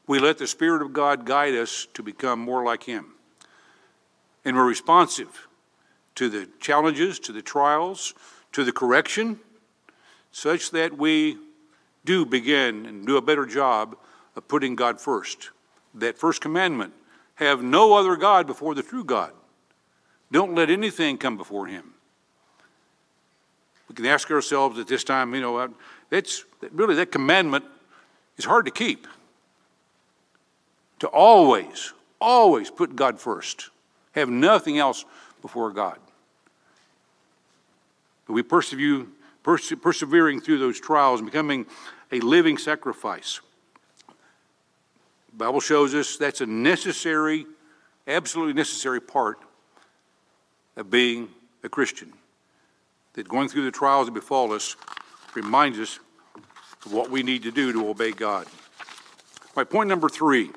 we let the Spirit of God guide us to become more like Him. And we're responsive to the challenges, to the trials, to the correction, such that we do begin and do a better job of putting God first. That first commandment, have no other God before the true God. Don't let anything come before Him. We can ask ourselves at this time, you know, that's really, that commandment is hard to keep. To always, always put God first. Have nothing else before God. But we persevere, perse- persevering through those trials and becoming a living sacrifice. The Bible shows us that's a necessary, absolutely necessary part of being a Christian. That going through the trials that befall us reminds us of what we need to do to obey God. My point number three.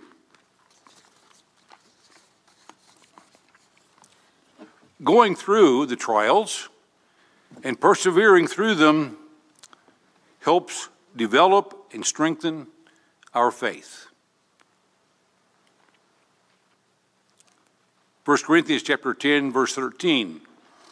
Going through the trials and persevering through them helps develop and strengthen our faith. First Corinthians chapter ten, verse thirteen.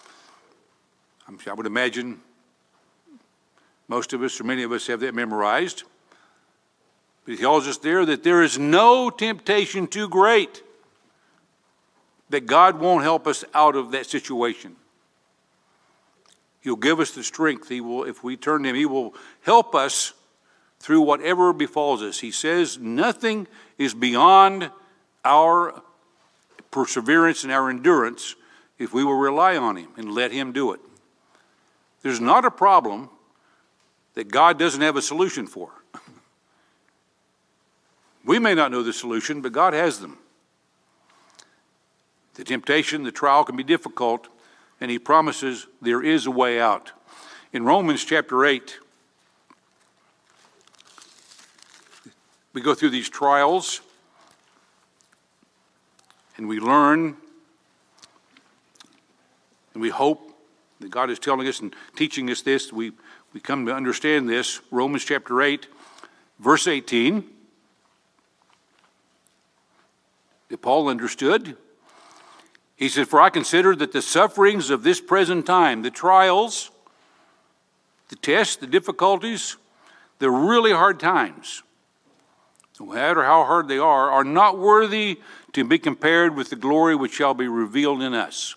I would imagine most of us or many of us have that memorized. But he tells us there that there is no temptation too great that God won't help us out of that situation. He'll give us the strength. He will, if we turn to Him, He will help us through whatever befalls us. He says nothing is beyond our perseverance and our endurance if we will rely on Him and let Him do it. There's not a problem that God doesn't have a solution for. We may not know the solution, but God has them. The temptation, the trial can be difficult, and He promises there is a way out. In Romans chapter eight, we go through these trials, and we learn, and we hope that God is telling us and teaching us this. We, we come to understand this. Romans chapter eight, verse eighteen, that Paul understood. He said, for I consider that the sufferings of this present time, the trials, the tests, the difficulties, the really hard times, no matter how hard they are, are not worthy to be compared with the glory which shall be revealed in us.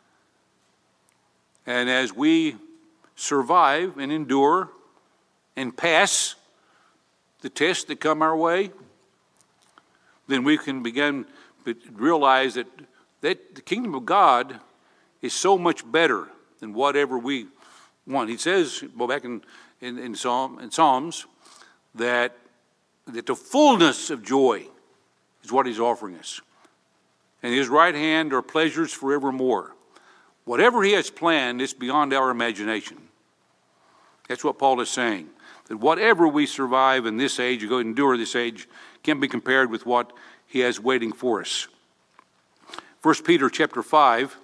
And as we survive and endure and pass the tests that come our way, then we can begin to realize that that the kingdom of God is so much better than whatever we want. He says, go back in, in, in, Psalm, in Psalms, that, that the fullness of joy is what He's offering us. And His right hand are pleasures forevermore. Whatever He has planned is beyond our imagination. That's what Paul is saying. That whatever we survive in this age, or go endure this age, can be compared with what He has waiting for us. First Peter chapter five.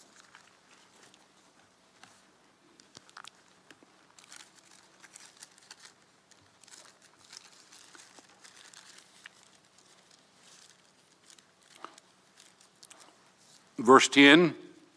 Verse ten.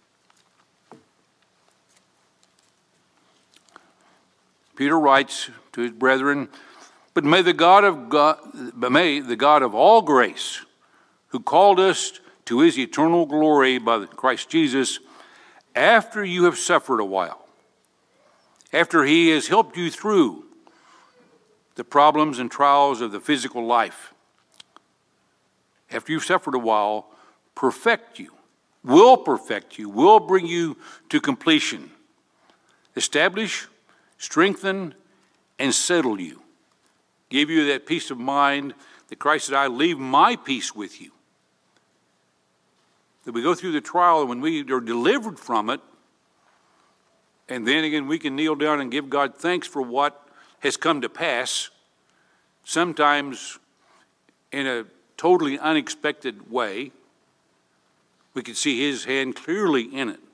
Peter writes to his brethren, but may the God of God, but may the God of all grace, who called us to His eternal glory by Christ Jesus, after you have suffered a while, after He has helped you through the problems and trials of the physical life, after you've suffered a while, perfect you, will perfect you, will bring you to completion, establish, strengthen, and settle you, give you that peace of mind that Christ said, I leave my peace with you. That we go through the trial, and when we are delivered from it, and then again we can kneel down and give God thanks for what has come to pass, sometimes in a totally unexpected way. We can see His hand clearly in it.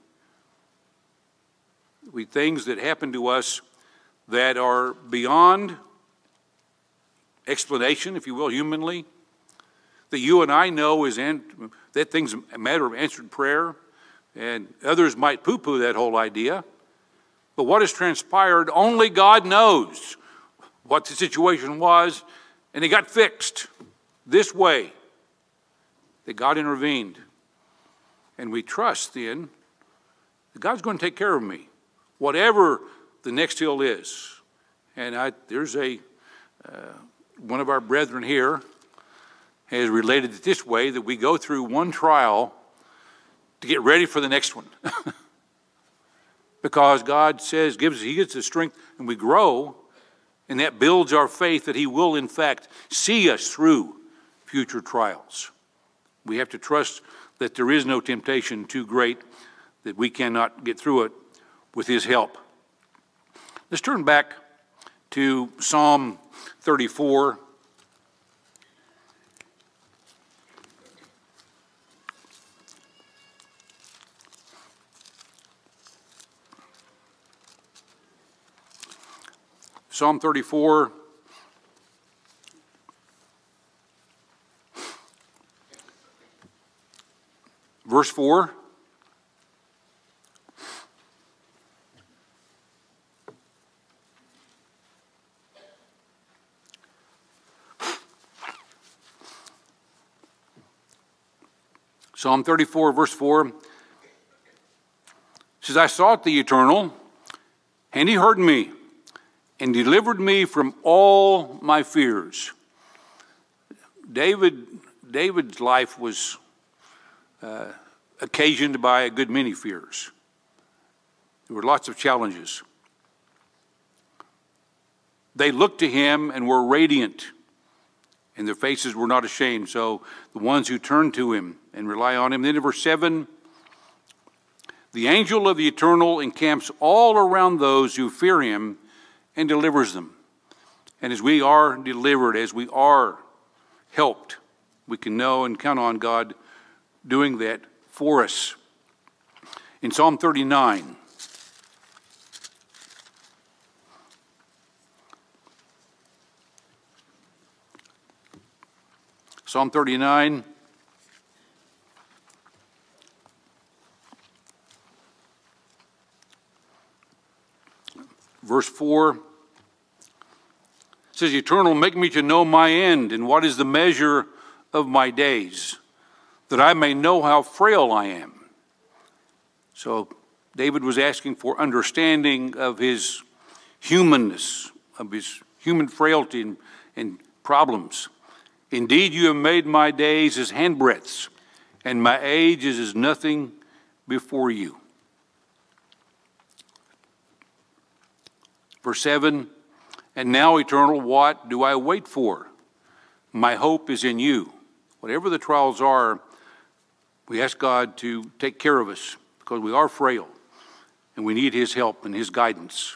We things that happen to us that are beyond explanation, if you will, humanly, that you and I know is an, that thing's a matter of answered prayer, and others might poo-poo that whole idea. But what has transpired, only God knows what the situation was, and it got fixed this way, that God intervened. And we trust then that God's going to take care of me, whatever the next hill is. And I, there's a, uh, one of our brethren here has related it this way, that we go through one trial to get ready for the next one. Because God says, gives, he gives us strength, and we grow, and that builds our faith that he will, in fact, see us through future trials. We have to trust that there is no temptation too great that we cannot get through it with his help. Let's turn back to Psalm thirty-four. Psalm thirty-four, verse four. Psalm thirty-four, verse four says, I sought the Eternal, and he heard me, and delivered me from all my fears. David, David's life was uh, occasioned by a good many fears. There were lots of challenges. They looked to him and were radiant, and their faces were not ashamed. So the ones who turn to him and rely on him. Then in verse seven, the angel of the Eternal encamps all around those who fear him and delivers them. And as we are delivered, as we are helped, we can know and count on God doing that for us. In Psalm thirty-nine, Psalm thirty-nine, verse four, says, Eternal, make me to know my end, and what is the measure of my days, that I may know how frail I am. So David was asking for understanding of his humanness, of his human frailty and, and problems. Indeed, you have made my days as handbreadths, and my age is as nothing before you. Verse seven, and now, Eternal, what do I wait for? My hope is in you. Whatever the trials are, we ask God to take care of us because we are frail and we need his help and his guidance.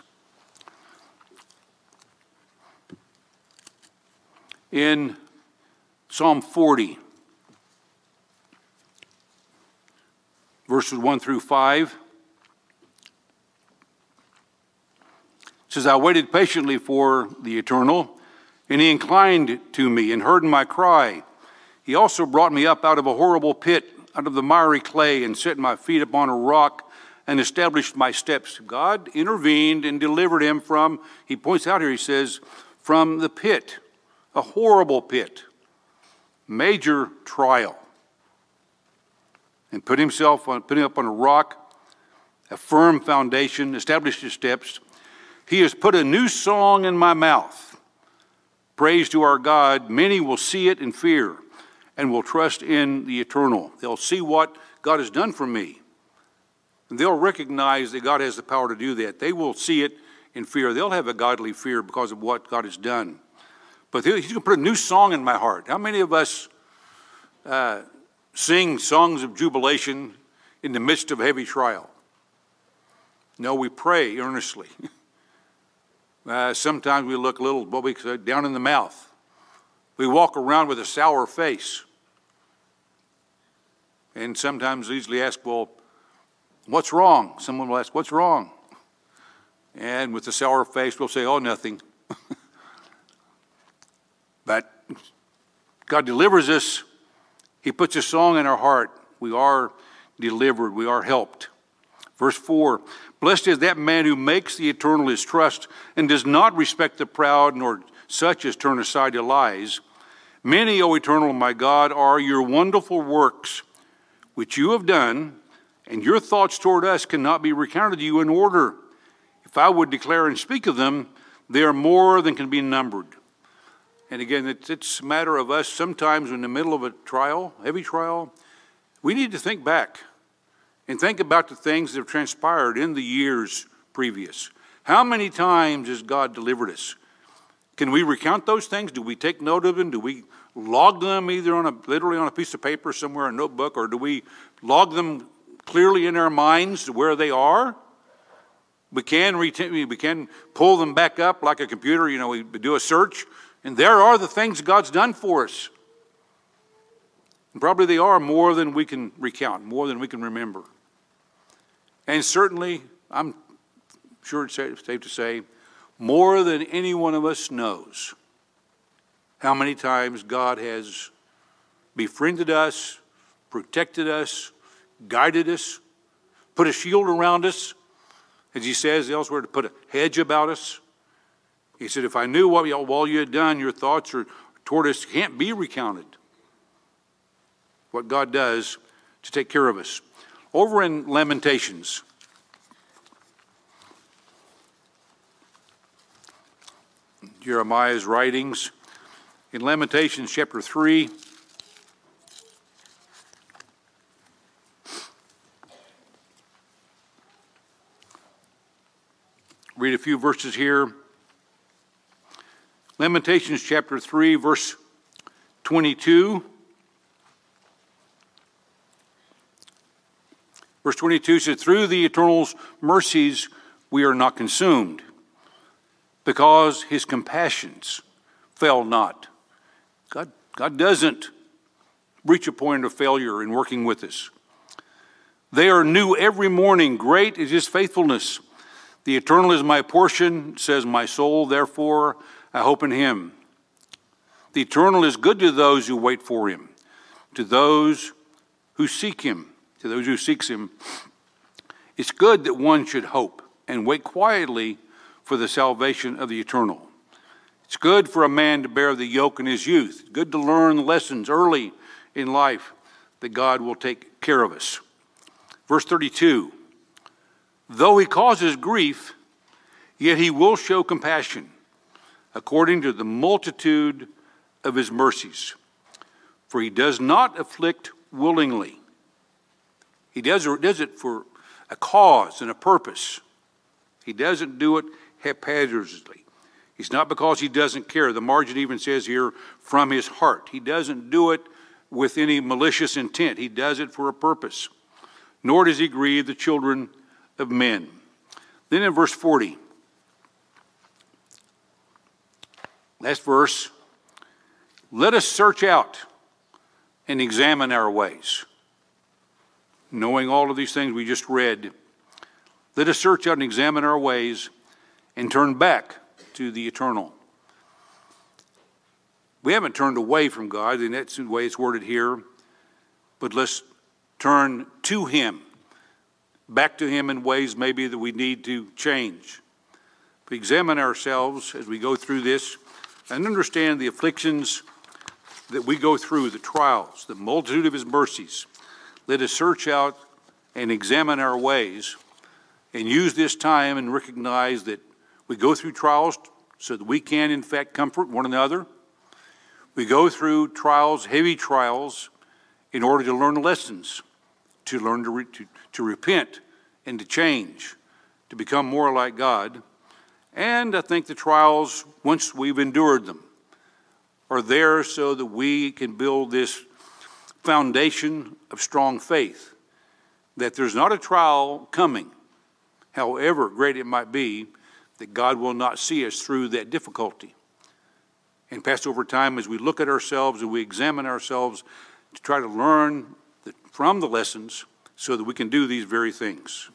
In Psalm forty, verses one through five, it says, I waited patiently for the Eternal, and he inclined to me and heard my cry. He also brought me up out of a horrible pit, out of the miry clay, and set my feet upon a rock and established my steps. God intervened and delivered him from, he points out here, he says, from the pit, a horrible pit, major trial, and put himself on, put him up on a rock, a firm foundation, established his steps. He has put a new song in my mouth. Praise to our God. Many will see it and fear and will trust in the Eternal. They'll see what God has done for me. And they'll recognize that God has the power to do that. They will see it in fear. They'll have a godly fear because of what God has done. But he's going to put a new song in my heart. How many of us uh, sing songs of jubilation in the midst of a heavy trial? No, we pray earnestly. Uh, sometimes we look a little, what we say, down in the mouth. We walk around with a sour face. And sometimes easily ask, well, what's wrong? Someone will ask, what's wrong? And with a sour face, we'll say, oh, nothing. But God delivers us He puts a song in our heart. We are delivered. We are helped. Verse four, blessed is that man who makes the eternal his trust and does not respect the proud, nor such as turn aside to lies. Many, O eternal my God, are your wonderful works which you have done, and your thoughts toward us cannot be recounted to you in order. If I would declare and speak of them, they are more than can be numbered. And again, it's, it's a matter of us sometimes in the middle of a trial, heavy trial, we need to think back and think about the things that have transpired in the years previous. How many times has God delivered us? Can we recount those things? Do we take note of them? Do we log them either on a literally on a piece of paper somewhere, a notebook, or do we log them clearly in our minds to where they are? We can retain, we can pull them back up like a computer. You know, we do a search, and there are the things God's done for us. And probably they are more than we can recount, more than we can remember. And certainly, I'm sure it's safe to say, more than any one of us knows how many times God has befriended us, protected us, guided us, put a shield around us, as he says elsewhere, to put a hedge about us. He said, if I knew what all you had done, your thoughts are toward us can't be recounted. What God does to take care of us. Over in Lamentations, Jeremiah's writings, in Lamentations chapter three, read a few verses here. Lamentations chapter three, verse twenty-two. Verse twenty-two said, through the eternal's mercies we are not consumed, because his compassions fail not. God, God doesn't reach a point of failure in working with us. They are new every morning. Great is his faithfulness. The eternal is my portion, says my soul, therefore I hope in him. The eternal is good to those who wait for him, to those who seek him. To those who seeks him, it's good that one should hope and wait quietly for the salvation of the eternal. It's good for a man to bear the yoke in his youth. It's good to learn lessons early in life that God will take care of us. Verse thirty-two, though he causes grief, yet he will show compassion according to the multitude of his mercies. For he does not afflict willingly. He does, does it for a cause and a purpose. He doesn't do it haphazardly. It's not because he doesn't care. The margin even says here, from his heart. He doesn't do it with any malicious intent. He does it for a purpose. Nor does he grieve the children of men. Then in verse forty, last verse, let us search out and examine our ways. Knowing all of these things we just read, let us search out and examine our ways and turn back to the eternal. We haven't turned away from God, and that's the way it's worded here, but let's turn to him, back to him in ways maybe that we need to change. We examine ourselves as we go through this and understand the afflictions that we go through, the trials, the multitude of his mercies. Let us search out and examine our ways and use this time and recognize that we go through trials so that we can, in fact, comfort one another. We go through trials, heavy trials, in order to learn lessons, to learn to, re- to, to repent and to change, to become more like God. And I think the trials, once we've endured them, are there so that we can build this foundation of strong faith, that there's not a trial coming, however great it might be, that God will not see us through that difficulty. And pass over time as we look at ourselves and we examine ourselves to try to learn the, from the lessons so that we can do these very things.